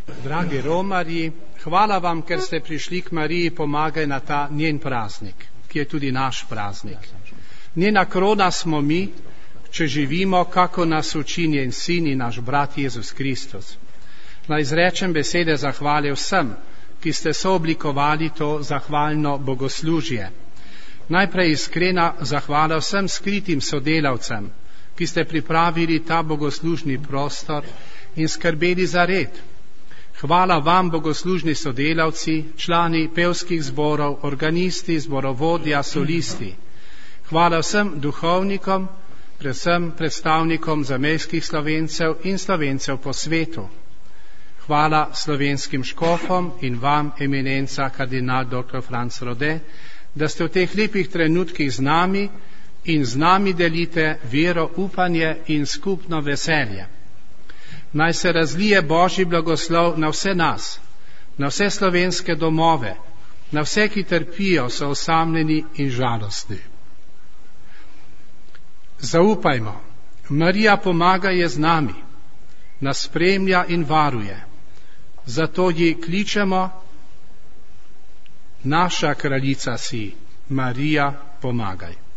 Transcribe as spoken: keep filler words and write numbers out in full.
Dragi romarji, hvala vam, ker ste prišli k Mariji pomagaj na ta njen praznik, ki je tudi naš praznik. Njena krona smo mi, če živimo, kako nas uči njen sin in naš brat Jezus Kristus. Naj izrečem besede zahvale vsem, ki ste sooblikovali to zahvalno bogoslužje. Najprej iskrena zahvala vsem skritim sodelavcem, ki ste pripravili ta bogoslužni prostor in skrbeli za red. Hvala vam, bogoslužni sodelavci, člani pevskih zborov, organisti, zborovodja, solisti. Hvala vsem duhovnikom, predvsem predstavnikom zamejskih Slovencev in Slovencev po svetu. Hvala slovenskim škofom in vam, eminenca kardinal doktor Franc Rode, da ste v teh lepih trenutkih z nami in z nami delite vero, upanje in skupno veselje. Naj se razlije Božji blagoslov na vse nas, na vse slovenske domove, na vse, ki trpijo, so osamljeni in žalostni. Zaupajmo, Marija pomaga je z nami, nas spremlja in varuje. Zato ji kličemo, naša kraljica si, Marija, pomagaj.